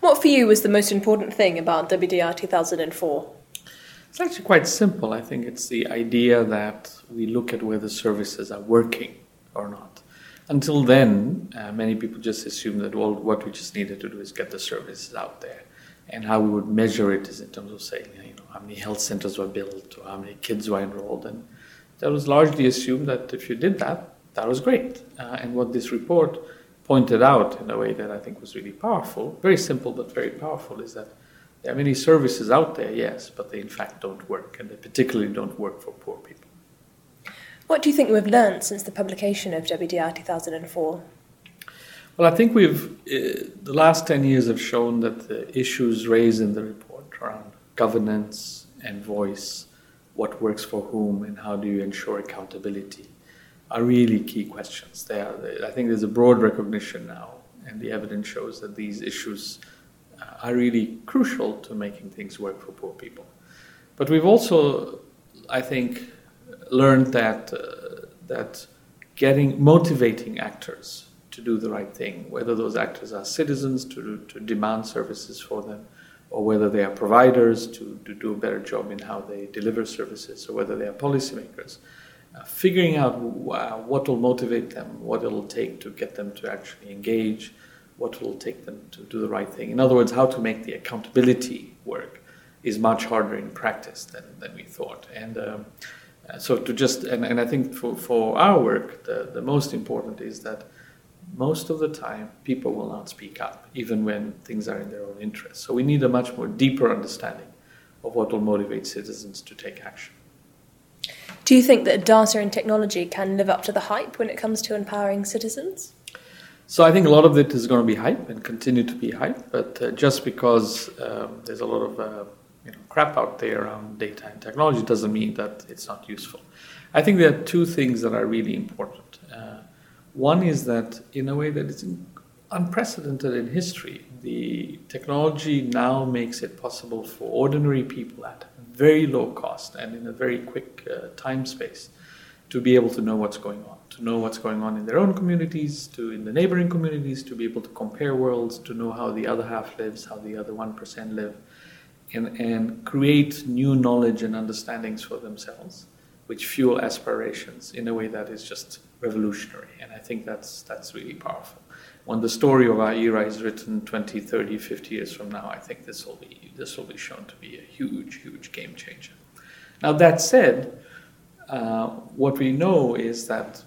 What for you was the most important thing about WDR 2004? It's actually quite simple. I think it's the idea that we look at whether services are working or not. Until then, many people just assume that what we just needed to do is get the services out there. And how we would measure it is in terms of saying, how many health centers were built or how many kids were enrolled. And that was largely assumed that if you did that, that was great. And what this report pointed out in a way that I think was really powerful, very simple but very powerful, is that there are many services out there, yes, but they in fact don't work, and they particularly don't work for poor people. What do you think we've learned since the publication of WDR 2004? Well, I think the last 10 years have shown that the issues raised in the report around governance and voice, what works for whom, and how do you ensure accountability, are really key questions. I think there's a broad recognition now, and the evidence shows that these issues are really crucial to making things work for poor people. But we've also, I think, learned that motivating actors to do the right thing, whether those actors are citizens to demand services for them, or whether they are providers to do a better job in how they deliver services, or whether they are policymakers, figuring out what will motivate them, what it will take to get them to actually engage, what will take them to do the right thing. In other words, how to make the accountability work is much harder in practice than we thought. And I think for our work, the most important is that most of the time people will not speak up, even when things are in their own interest. So we need a much more deeper understanding of what will motivate citizens to take action. Do you think that data and technology can live up to the hype when it comes to empowering citizens? So I think a lot of it is going to be hype and continue to be hype, but just because there's a lot of crap out there around data and technology doesn't mean that it's not useful. I think there are two things that are really important. One is that in a way that is unprecedented in history, the technology now makes it possible for ordinary people at very low cost and in a very quick time space to be able to know what's going on. To know what's going on in their own communities, in the neighboring communities, to be able to compare worlds, to know how the other half lives, how the other 1% live, and create new knowledge and understandings for themselves, which fuel aspirations in a way that is just revolutionary. And I think that's really powerful. When the story of our era is written 20, 30, 50 years from now, I think this will be shown to be a huge, huge game changer. Now, that said, what we know is that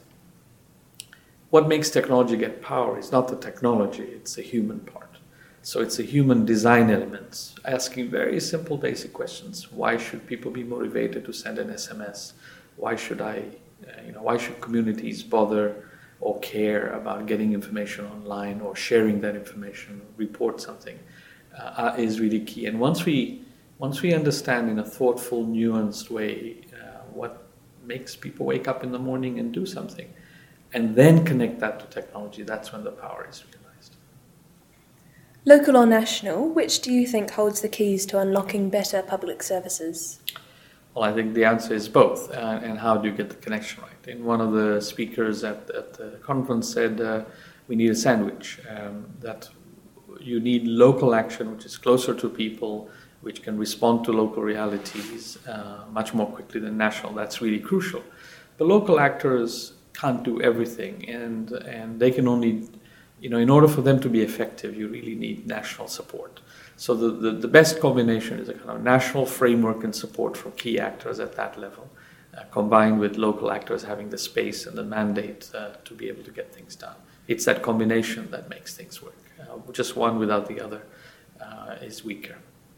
what makes technology get power is not the technology, it's the human part. So it's the human design elements, asking very simple basic questions. Why should people be motivated to send an SMS? Why should communities bother or care about getting information online or sharing that information, report something, is really key. And once we understand in a thoughtful, nuanced way what makes people wake up in the morning and do something, and then connect that to technology, that's when the power is realized. Local or national, which do you think holds the keys to unlocking better public services? Well, I think the answer is both. And how do you get the connection right? And one of the speakers at the conference said, we need a sandwich, that you need local action, which is closer to people, which can respond to local realities much more quickly than national. That's really crucial. The local actors can't do everything, and they can only, in order for them to be effective, you really need national support. So the best combination is a kind of national framework and support from key actors at that level, combined with local actors having the space and the mandate to be able to get things done. It's that combination that makes things work. Just one without the other is weaker.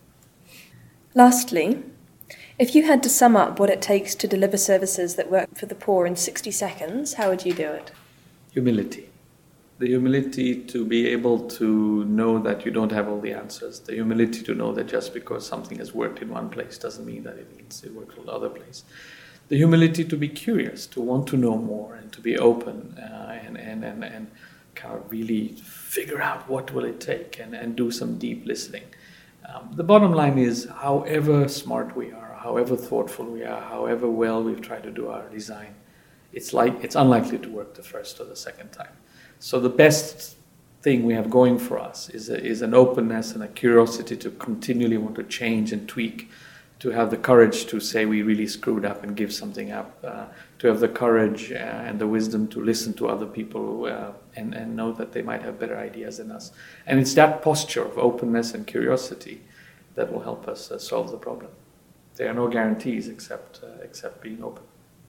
Lastly, if you had to sum up what it takes to deliver services that work for the poor in 60 seconds, how would you do it? Humility. The humility to be able to know that you don't have all the answers. The humility to know that just because something has worked in one place doesn't mean that it means it works in another place. The humility to be curious, to want to know more and to be open and kind of really figure out what will it take and do some deep listening. The bottom line is, however smart we are, however thoughtful we are, however well we've tried to do our design, it's unlikely to work the first or the second time. So the best thing we have going for us is an openness and a curiosity to continually want to change and tweak, to have the courage to say we really screwed up and give something up, to have the courage and the wisdom to listen to other people and know that they might have better ideas than us. And it's that posture of openness and curiosity that will help us solve the problem. There are no guarantees except being open.